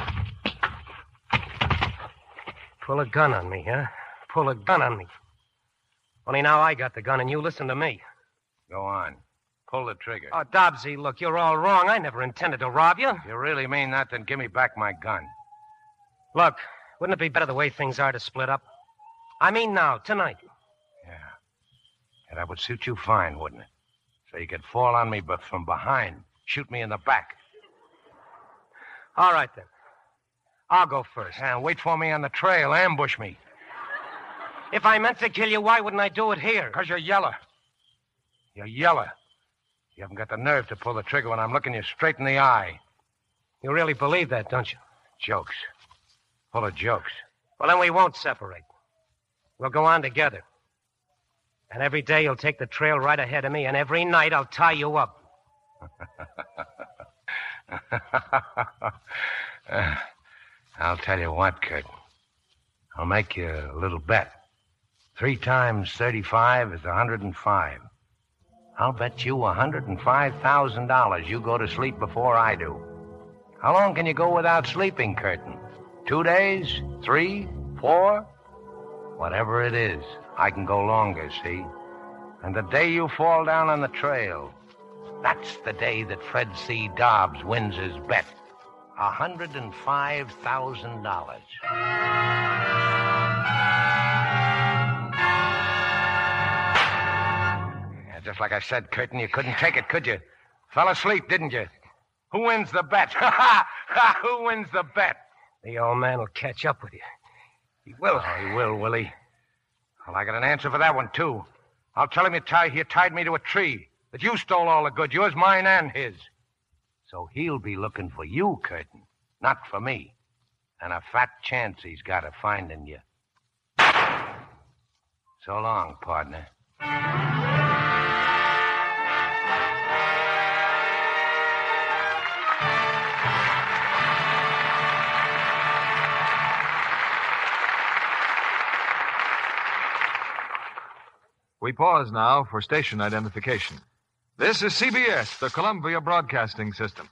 I... Pull a gun on me, huh? Pull a gun on me. Only now I got the gun, and you listen to me. Go on. Pull the trigger. Oh, Dobbsy, look, you're all wrong. I never intended to rob you. If you really mean that, then give me back my gun. Look, wouldn't it be better the way things are to split up? I mean now, tonight. Yeah. Yeah, that would suit you fine, wouldn't it? So you could fall on me but from behind, shoot me in the back. All right, then. I'll go first. And wait for me on the trail. Ambush me. If I meant to kill you, why wouldn't I do it here? Because you're yeller. You're yeller. You haven't got the nerve to pull the trigger when I'm looking you straight in the eye. You really believe that, don't you? Jokes. Full of jokes. Well, then we won't separate. We'll go on together. And every day you'll take the trail right ahead of me, and every night I'll tie you up. uh, I'll tell you what, Kurt. I'll make you a little bet. Three times thirty-five is one hundred and five. I'll bet you one hundred and five thousand dollars you go to sleep before I do. How long can you go without sleeping, Curtin? Two days? Three? Four? Whatever it is, I can go longer, see? And the day you fall down on the trail, that's the day that Fred C. Dobbs wins his bet. one hundred and five thousand dollars. Yeah, just like I said, Curtin, you couldn't take it, could you? Fell asleep, didn't you? Who wins the bet? Who wins the bet? The old man will catch up with you. He will. Oh, he will, will he? Well, I got an answer for that one, too. I'll tell him you, tie, you tied me to a tree, that you stole all the goods, yours, mine, and his. So he'll be looking for you, Curtin, not for me. And a fat chance he's got of finding you. So long, partner. We pause now for station identification. This is C B S, the Columbia Broadcasting System.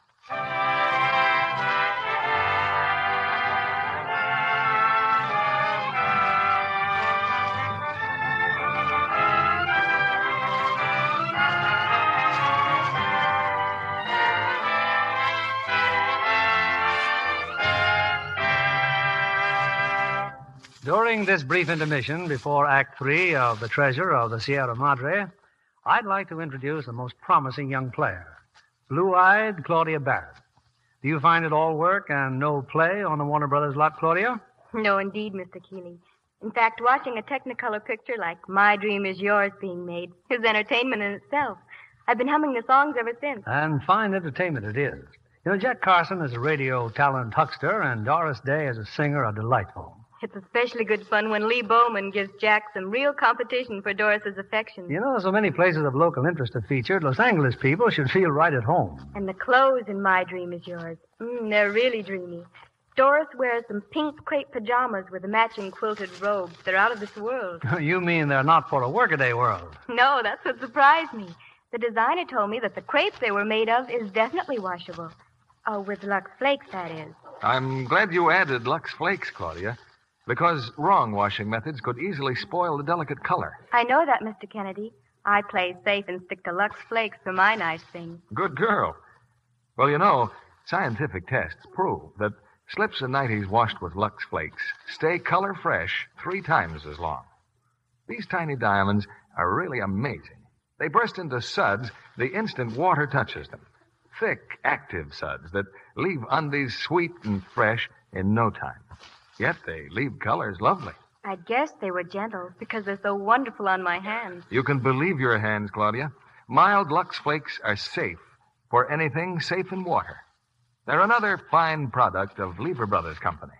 During this brief intermission before Act Three of The Treasure of the Sierra Madre, I'd like to introduce a most promising young player, blue-eyed Claudia Barrett. Do you find it all work and no play on the Warner Brothers lot, Claudia? No, indeed, Mister Keeley. In fact, watching a Technicolor picture like My Dream Is Yours being made is entertainment in itself. I've been humming the songs ever since. And fine entertainment it is. You know, Jet Carson is a radio talent huckster, and Doris Day as a singer are delightful. It's especially good fun when Lee Bowman gives Jack some real competition for Doris's affection. You know, so many places of local interest are featured. Los Angeles people should feel right at home. And the clothes in My Dream Is Yours. Mm, they're really dreamy. Doris wears some pink crepe pajamas with a matching quilted robe. They're out of this world. You mean they're not for a workaday world? No, that's what surprised me. The designer told me that the crepe they were made of is definitely washable. Oh, with Lux Flakes, that is. I'm glad you added Lux Flakes, Claudia, because wrong washing methods could easily spoil the delicate color. I know that, Mister Kennedy. I play safe and stick to Lux Flakes for my nice things. Good girl. Well, you know, scientific tests prove that slips and nighties washed with Lux Flakes stay color fresh three times as long. These tiny diamonds are really amazing. They burst into suds the instant water touches them. Thick, active suds that leave undies sweet and fresh in no time. Yet they leave colors lovely. I guess they were gentle because they're so wonderful on my hands. You can believe your hands, Claudia. Mild Lux Flakes are safe for anything safe in water. They're another fine product of Lever Brothers Company.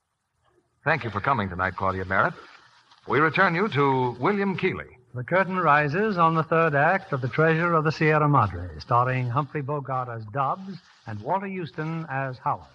Thank you for coming tonight, Claudia Barrett. We return you to William Keeley. The curtain rises on the third act of The Treasure of the Sierra Madre, starring Humphrey Bogart as Dobbs and Walter Houston as Howard.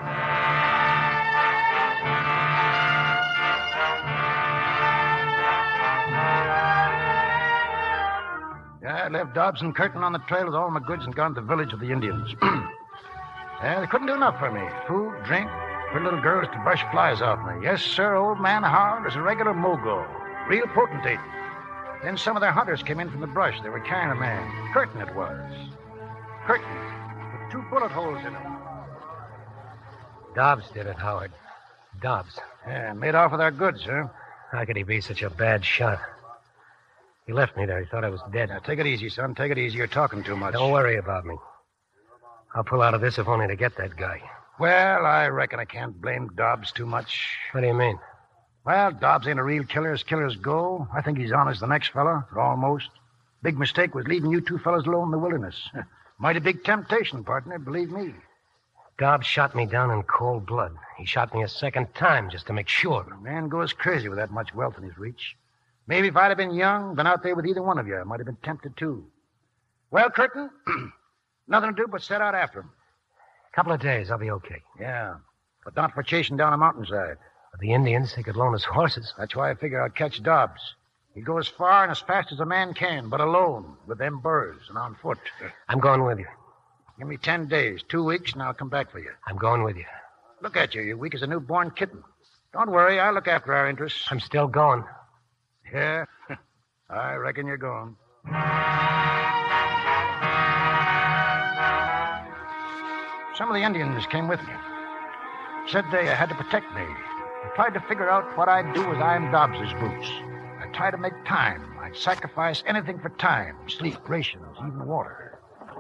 Yeah, I left Dobbs and Curtin on the trail with all my goods and gone to the village of the Indians. Yeah, they couldn't do enough for me. Food, drink, pretty little girls to brush flies off me. Yes, sir, old man Howard was a regular mogul. Real potentate. Then some of their hunters came in from the brush. They were carrying a man. Curtin it was. Curtin, with two bullet holes in him. Dobbs did it, Howard. Dobbs. Yeah, made off with our goods, huh? How could he be such a bad shot? He left me there. He thought I was dead. Now, take it easy, son. Take it easy. You're talking too much. Don't worry about me. I'll pull out of this if only to get that guy. Well, I reckon I can't blame Dobbs too much. What do you mean? Well, Dobbs ain't a real killer as killers go. I think he's honest the next fella, or almost. Big mistake was leaving you two fellas alone in the wilderness. Mighty big temptation, partner, believe me. Dobbs shot me down in cold blood. He shot me a second time just to make sure. A man goes crazy with that much wealth in his reach. Maybe if I'd have been young, been out there with either one of you, I might have been tempted too. Well, Curtin, nothing to do but set out after him. A couple of days, I'll be okay. Yeah, but not for chasing down a mountainside. But the Indians, they could loan us horses. That's why I figure I'll catch Dobbs. He'd go as far and as fast as a man can, but alone, with them burrs and on foot. I'm going with you. Give me ten days, two weeks, and I'll come back for you. I'm going with you. Look at you. You're weak as a newborn kitten. Don't worry. I'll look after our interests. I'm still going. Yeah? I reckon you're going. Some of the Indians came with me. Said they had to protect me. I tried to figure out what I'd do as I am Dobbs's boots. I tried to make time. I'd sacrifice anything for time, sleep, rations, even water.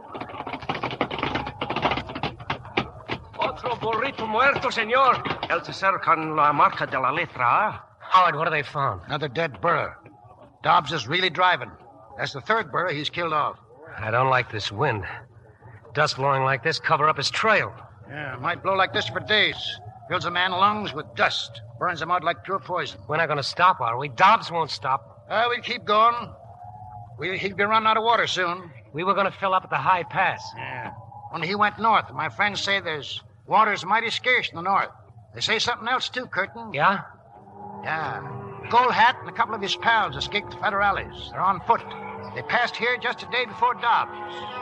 Otro burrito muerto, señor. El tercer con la marca de la letra. Howard, what have they found? Another dead burro. Dobbs is really driving. That's the third burro he's killed off. I don't like this wind. Dust blowing like this cover up his trail. Yeah, it might blow like this for days. Fills a man's lungs with dust. Burns him out like pure poison. We're not going to stop, are we? Dobbs won't stop. Uh, we'll keep going. We, he'd be running out of water soon. We were going to fill up at the high pass. Yeah. When he went north, my friends say there's water's mighty scarce in the north. They say something else, too, Curtin. Yeah? Yeah. Gold Hat and a couple of his pals escaped the Federales. They're on foot. They passed here just a day before Dobbs.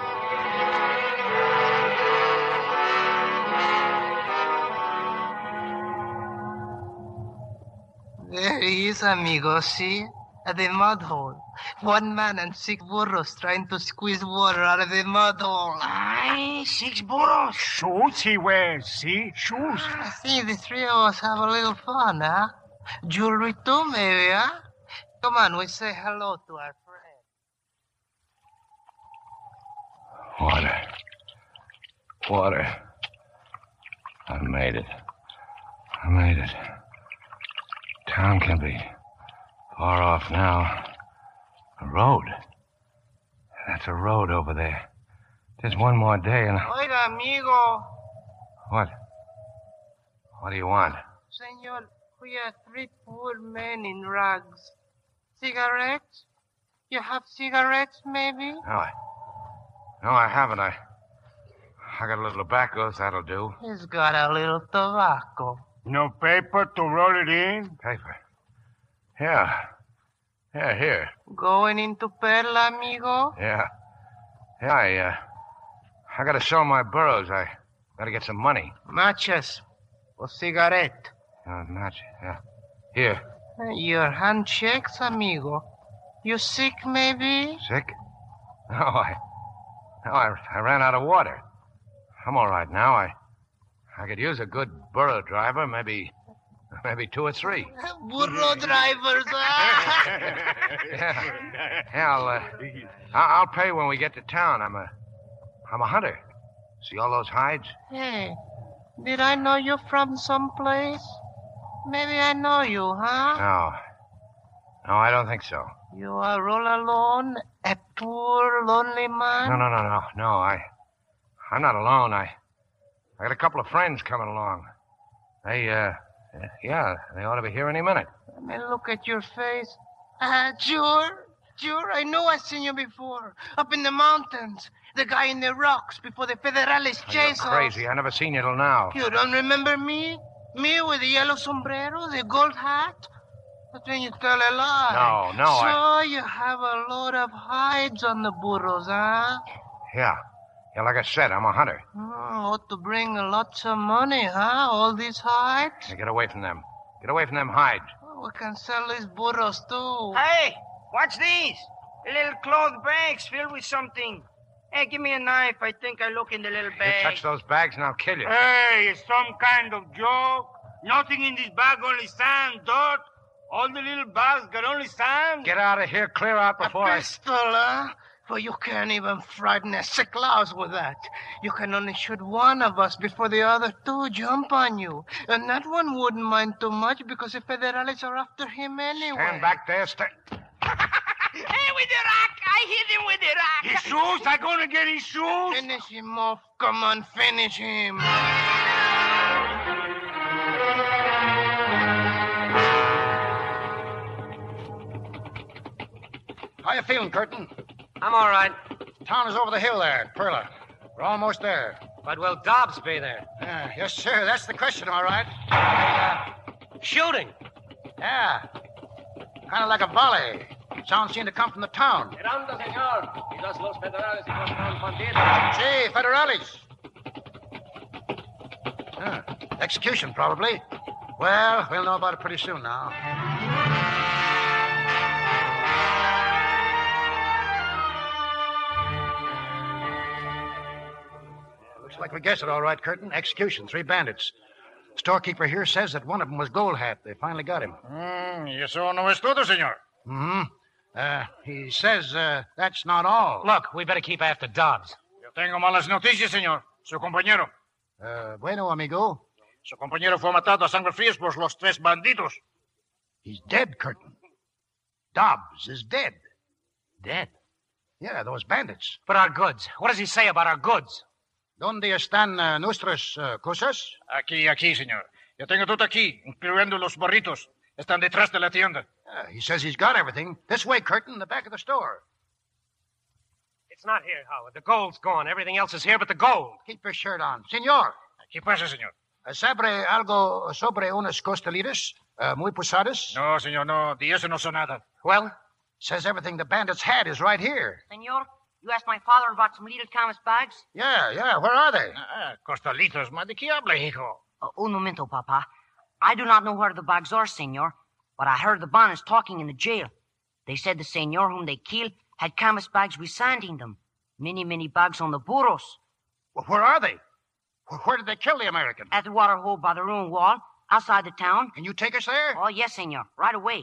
There he is, amigo, see? At the mud hole. One man and six burros trying to squeeze water out of the mud hole. Aye, six burros. Shoes he wears, see? Shoes. I see the three of us have a little fun, huh? Jewelry too, maybe, huh? Come on, we say hello to our friend. Water. Water. I made it. I made it. Town can be far off now. A road. That's a road over there. Just one more day and... Oiga, amigo. What? What do you want? Senor, we are three poor men in rags. Cigarettes? You have cigarettes, maybe? No, I... No, I haven't. I... I got a little tobacco, so that'll do. He's got a little tobacco. No paper to roll it in? Paper? Yeah. Yeah, here. Going into Perla, amigo? Yeah. Yeah, I, uh... I gotta sell my burros. I gotta get some money. Matches. Or cigarette. Uh, match, yeah. Here. Your handshakes, amigo. You sick, maybe? Sick? No, I... No, I, I ran out of water. I'm all right now. I... I could use a good burro driver, maybe... Maybe two or three. Burro drivers, huh? Yeah. Yeah, I'll, uh, I'll pay when we get to town. I'm a... I'm a hunter. See all those hides? Hey, did I know you from someplace? Maybe I know you, huh? No. No, I don't think so. You are all alone? A poor, lonely man? No, no, no, no. No, I... I'm not alone. I... I got a couple of friends coming along. They, uh... Yeah, they ought to be here any minute. Let me look at your face. Ah, uh, sure. Sure, I know I've seen you before. Up in the mountains. The guy in the rocks before the Federales Oh, chase you're crazy. I never seen you till now. You don't remember me? Me with the yellow sombrero, the gold hat? But then you tell a lie. No, no, So I... you have a load of hides on the burros, huh? Yeah. Yeah, like I said, I'm a hunter. Oh, ought to bring lots of money, huh? All these hides? Hey, get away from them. Get away from them hides. Oh, we can sell these burros, too. Hey, what's these? Little cloth bags filled with something. Hey, give me a knife. I think I look in the little You bag. touch those bags and I'll kill you. Hey, it's some kind of joke. Nothing in this bag, only sand, dirt. All the little bags got only sand. Get out of here. Clear out before a I... pistol, huh? For you can't even frighten a sick louse with that. You can only shoot one of us before the other two jump on you. And that one wouldn't mind too much because the Federales are after him anyway. Stand back there. Stand... Hey, with the rock. I hit him with the rock. His shoes? I gonna get his shoes? Finish him off. Come on, finish him. How you feeling, Curtin? I'm all right. Town is over the hill there, Perla. We're almost there. But will Dobbs be there? Yeah, yes, sir. That's the question, all right. Uh, shooting? Yeah. Kind of like a volley. Sound seemed to come from the town. Miranda, señor. Quizás los federales y los bandidos. Sí, federales. Huh. Execution, probably. Well, we'll know about it pretty soon now. Looks like we guessed it all right, Curtin. Execution, three bandits. Storekeeper here says that one of them was Gold Hat. They finally got him. Mm, y eso no es todo, señor. Mm-hmm. Uh, he says uh, that's not all. Look, we better keep after Dobbs. Yo tengo malas noticias, señor. Su compañero. Uh, bueno, amigo. Su compañero fue matado a sangre fría por los tres bandidos. He's dead, Curtin. Dobbs is dead. Dead? Yeah, those bandits. But our goods. What does he say about our goods? ¿Dónde están uh, nuestras uh, cosas? Aquí, aquí, señor. Yo tengo todo aquí, incluyendo los barritos. Están detrás de la tienda. Uh, he says he's got everything. This way, Curtin, the back of the store. It's not here, Howard. The gold's gone. Everything else is here but the gold. Keep your shirt on. Senor. ¿Qué pasa, señor? Uh, ¿Sabe algo sobre unas costelitas uh, muy posadas? No, senor, no. De eso no sé nada. Well, says everything the bandits had is right here. Senor, you asked my father about some little canvas bags? Yeah, yeah. Where are they? Ah, costalitos, ma de qué habla, hijo? Uh, un momento, Papa. I do not know where the bags are, senor, but I heard the Bonnes talking in the jail. They said the senor whom they killed had canvas bags with sand in them. Many, many bags on the burros. Well, where are they? Where, where did they kill the American? At the water hole by the ruined wall, outside the town. Can you take us there? Oh, yes, senor. Right away.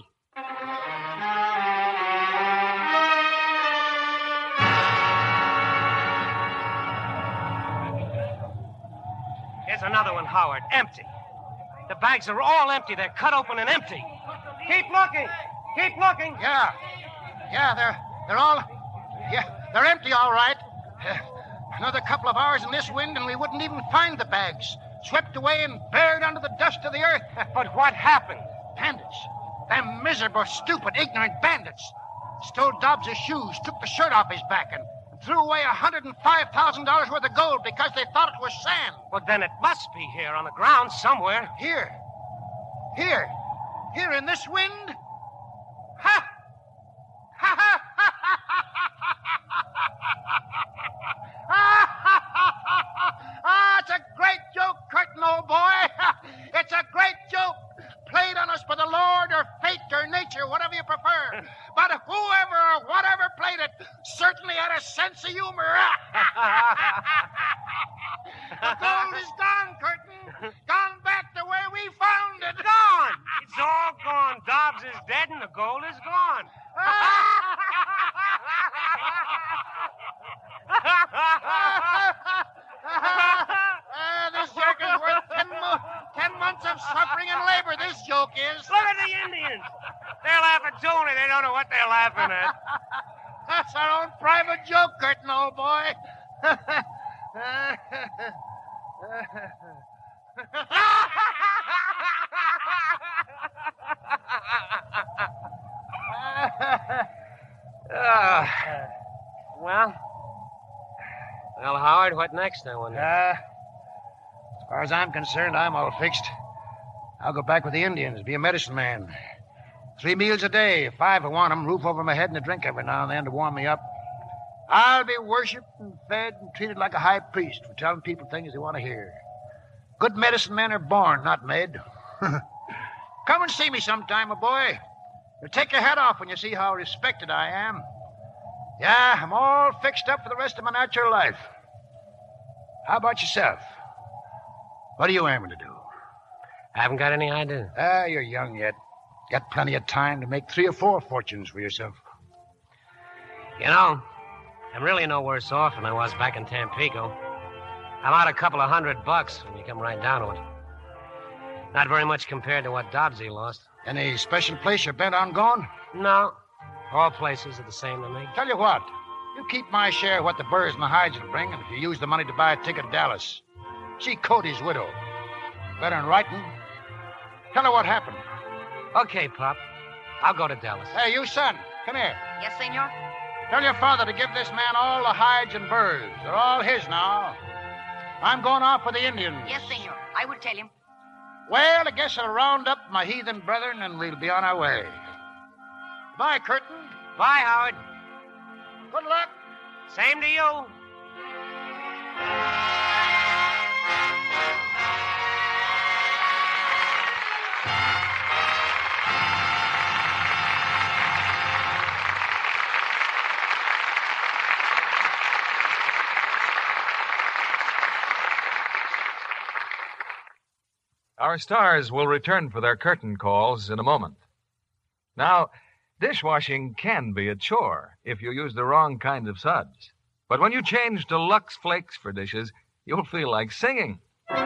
Here's another one, Howard. Empty. The bags are all empty. They're cut open and empty. Keep looking. Keep looking. Yeah. Yeah, they're they're all yeah, they're empty all right. Uh, another couple of hours in this wind and we wouldn't even find the bags. Swept away and buried under the dust of the earth. But what happened? Bandits. Them miserable, stupid, ignorant bandits. Stole Dobbs' shoes, took the shirt off his back, and threw away one hundred five thousand dollars worth of gold because they thought it was sand. Well, then it must be here on the ground somewhere. Here. Here. Here in this wind. Ha! Ha ha ha Ah, it's a great joke, Curtin, old boy. It's a great joke. Played on us by the Lord or fate or nature, whatever you prefer. But whoever or whatever played it certainly had a sense of humor. The gold is gone, Curtin. Gone back the way we found it. Gone. It's all gone. Dobbs is dead and the gold is gone. uh, this joke is worth ten, mo- ten months of suffering and labor, this joke is. Look at the Indians. They're laughing too, only they don't know what they're laughing at. That's our own private joke, Curtin, old boy. uh, well, well, Howard, what next, I wonder? Uh, as far as I'm concerned, I'm all fixed. I'll go back with the Indians, be a medicine man. Three meals a day, five I want 'em, roof over my head and a drink every now and then to warm me up. I'll be worshipped and fed and treated like a high priest for telling people things they want to hear. Good medicine men are born, not made. Come and see me sometime, my boy. You'll take your head off when you see how respected I am. Yeah, I'm all fixed up for the rest of my natural life. How about yourself? What are you aiming to do? I haven't got any idea. Ah, you're young yet. Got plenty of time to make three or four fortunes for yourself. You know, I'm really no worse off than I was back in Tampico. I'm out a couple of hundred bucks when you come right down to it. Not very much compared to what Dobbsy lost. Any special place you're bent on going? No. All places are the same to me. Tell you what, you keep my share of what the burrs and the hides will bring, and if you use the money to buy a ticket to Dallas, see Cody's widow. Better than writing. Tell her what happened. Okay, Pop. I'll go to Dallas. Hey, you son, come here. Yes, senor? Tell your father to give this man all the hides and burrs. They're all his now. I'm going off with the Indians. Yes, senor. I will tell him. Well, I guess I'll round up my heathen brethren and we'll be on our way. Bye, Curtin. Bye, Howard. Good luck. Same to you. Our stars will return for their curtain calls in a moment. Now, dishwashing can be a chore if you use the wrong kind of suds. But when you change to Lux Flakes for dishes, you'll feel like singing.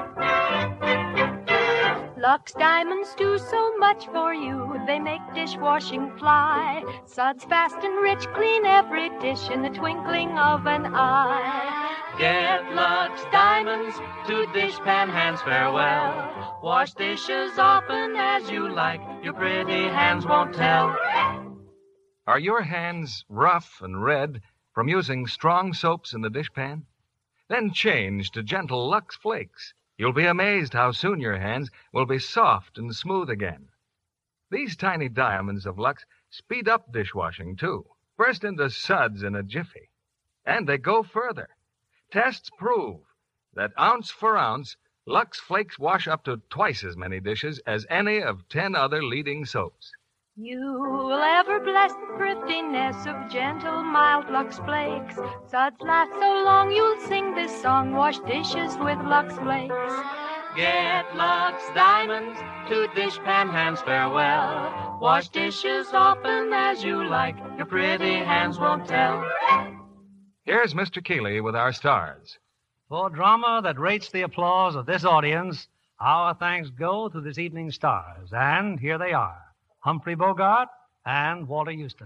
Lux Diamonds do so much for you. They make dishwashing fly. Suds fast and rich, clean every dish in the twinkling of an eye. Get Lux Diamonds to dishpan hands farewell. Wash dishes often as you like. Your pretty hands won't tell. Are your hands rough and red from using strong soaps in the dishpan? Then change to gentle Lux Flakes. You'll be amazed how soon your hands will be soft and smooth again. These tiny diamonds of Lux speed up dishwashing, too. Burst into suds in a jiffy. And they go further. Tests prove that ounce for ounce, Lux Flakes wash up to twice as many dishes as any of ten other leading soaps. You'll ever bless the thriftiness of gentle, mild Lux Flakes. Suds last so long you'll sing this song. Wash dishes with Lux Flakes. Get Lux Diamonds to dishpan hands farewell. Wash dishes often as you like. Your pretty hands won't tell. Here's Mister Keeley with our stars. For drama that rates the applause of this audience, our thanks go to this evening's stars. And here they are. Humphrey Bogart and Walter Houston.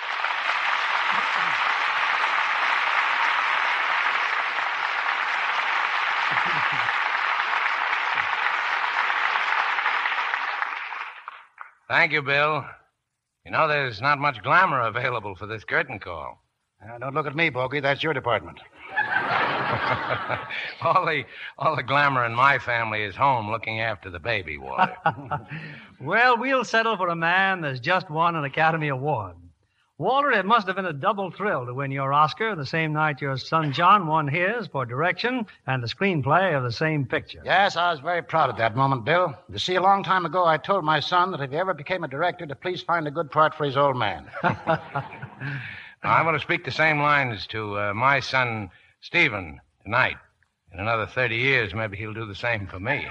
Thank you, Bill. You know, there's not much glamour available for this curtain call. Now, don't look at me, Bogey. That's your department. all the all the glamour in my family is home looking after the baby, Walter. Well, we'll settle for a man that's just won an Academy Award. Walter, it must have been a double thrill to win your Oscar the same night your son John won his for direction and the screenplay of the same picture. Yes, I was very proud of that moment, Bill. You see, a long time ago, I told my son that if he ever became a director, to please find a good part for his old man. I'm going to speak the same lines to uh, my son, Stephen, tonight. In another thirty years, maybe he'll do the same for me.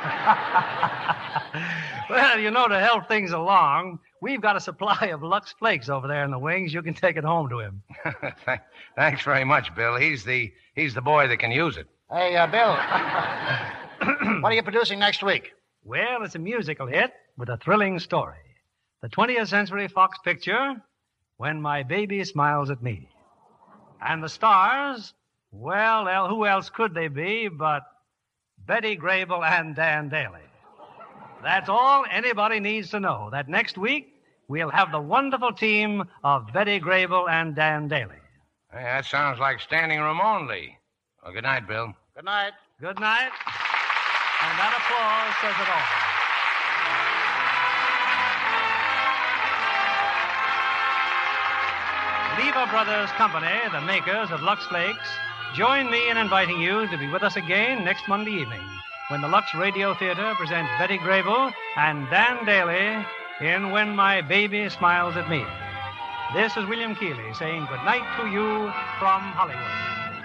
Well, you know, to help things along, we've got a supply of Lux Flakes over there in the wings. You can take it home to him. Thanks very much, Bill. He's the he's the boy that can use it. Hey, uh, Bill, what are you producing next week? Well, it's a musical hit with a thrilling story. The twentieth Century Fox picture, When My Baby Smiles at Me. And the stars, well, well, who else could they be but Betty Grable and Dan Daly? That's all anybody needs to know, that next week we'll have the wonderful team of Betty Grable and Dan Daly. Hey, that sounds like standing room only. Well, good night, Bill. Good night. Good night. And that applause says it all. Lever Brothers Company, the makers of Lux Flakes, join me in inviting you to be with us again next Monday evening when the Lux Radio Theater presents Betty Grable and Dan Daly in When My Baby Smiles at Me. This is William Keeley saying good night to you from Hollywood.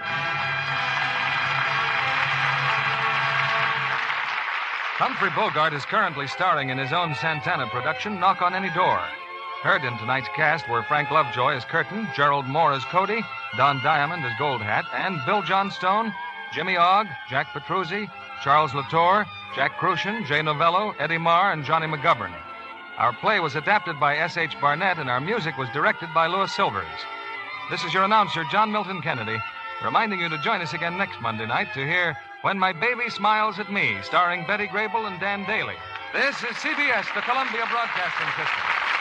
Humphrey Bogart is currently starring in his own Santana production, Knock on Any Door. Heard in tonight's cast were Frank Lovejoy as Curtin, Gerald Moore as Cody, Don Diamond as Gold Hat, and Bill Johnstone, Jimmy Ogg, Jack Petruzzi, Charles Latour, Jack Crucian, Jay Novello, Eddie Marr, and Johnny McGovern. Our play was adapted by S H Barnett, and our music was directed by Louis Silvers. This is your announcer, John Milton Kennedy, reminding you to join us again next Monday night to hear When My Baby Smiles at Me, starring Betty Grable and Dan Daly. This is C B S, the Columbia Broadcasting System.